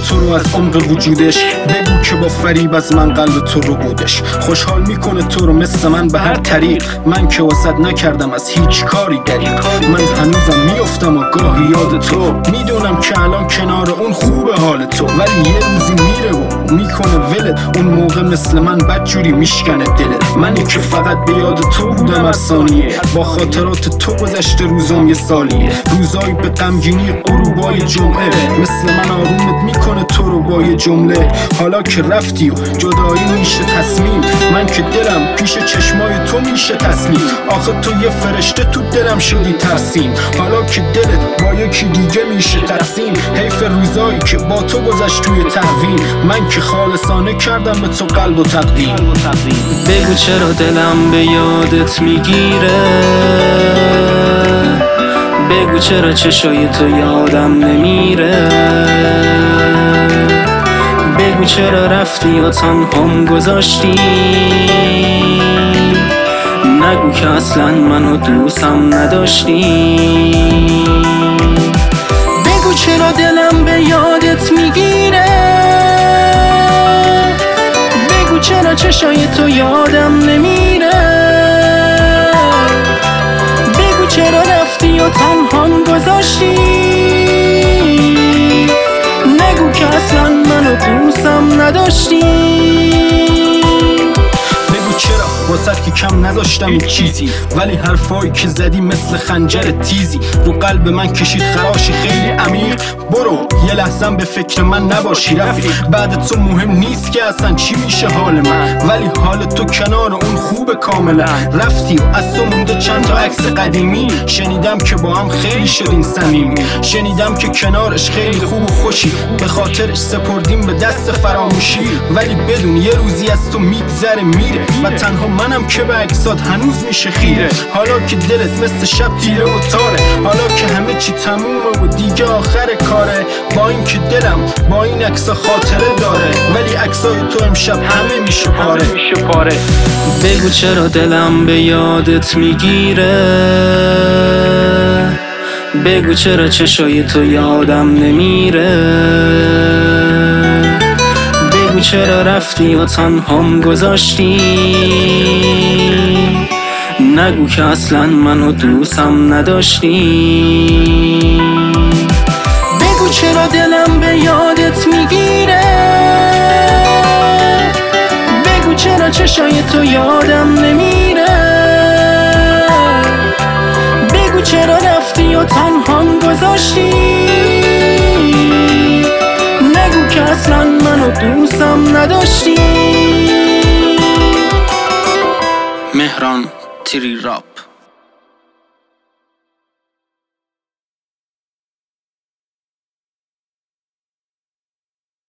تو رو از عمق وجودش، بگو که با فریب از من قلب تو رو بودش. خوشحال میکنه تو رو مثل من به هر طریق، من که واسط نکردم از هیچ کاری دریق. من هنوزم میافتم و گاهی یاد تو، میدونم که الان کنار اون خوبه حال تو، ولی یه روزی میره و میکنه ولت. اون موقع مثل من بدجوری میشکنه دلت. منی که فقط به یاد تو بودم هر ثانیه، با خاطرات تو گذشته روزام یه سالیه. روزایی به غمگینی غروبای جمعه، مثل من آرومت میکنه تو رو با یه جمله. حالا که رفتی و جدایی میشه تصمیم، من که دلم پیش چشمای تو میشه تسلیم. آخه تو یه فرشته تو دلم شدی ترسیم، حالا که دلت با یکی دیگه میشه تقسیم. حیف روزایی که با تو گذشت توی تحویل، من که خالصانه کردم به تو قلب و تقدیم. بگو چرا دلم به یادت میگیره، بگو چرا چشای تو یادم نمیره، بگو چرا رفتی و تنهام گذاشتی، نگو که اصلا منو دوستم نداشتی. بگو چرا دلم به یادت میگیره، بگو چرا چشای تو یادم نمیره، بگو چرا رفتی و تنهام گذاشتی، نگو که اصلا منو دوستم نداشتی. واسه که کم نذاشتم این چیزی، ولی حرفایی که زدی مثل خنجر تیزی رو قلب من کشید خراشی خیلی عمیق. برو یه لحظه به فکر من نباشی رفیق، بعد تو مهم نیست که اصلا چی میشه حال من، ولی حال تو کنار اون خوبه کاملا. رفتی و از تو مونده چند تا عکس قدیمی، شنیدم که با هم خیلی شدین صمیمی، شنیدم که کنارش خیلی خوب و خوشی، به خاطرش سپردیم به دست فراموشی. ولی بدون یه روزی از تو میگذره میره، و تنها منم که به عکسات هنوز میشه خیره. حالا که دلت مثل شب تیره و تاره، حالا که همه چی تمومه و دیگه آخر کاره، با این که دلم با این عکسا خاطره داره، ولی عکسای تو امشب همه میشه پاره. بگو چرا دلم به یادت میگیره، بگو چرا چشای تو یادم نمیره، بگو چرا رفتی و تنهام گذاشتی، نگو که اصلا منو دوستم نداشتی. بگو چرا دلم به یادت میگیره، بگو چرا چشای تو یادم نمیره، بگو چرا رفتی و تنهام گذاشتی، نگو که اصلا منو دوستم نداشتی. مهران تری راپ.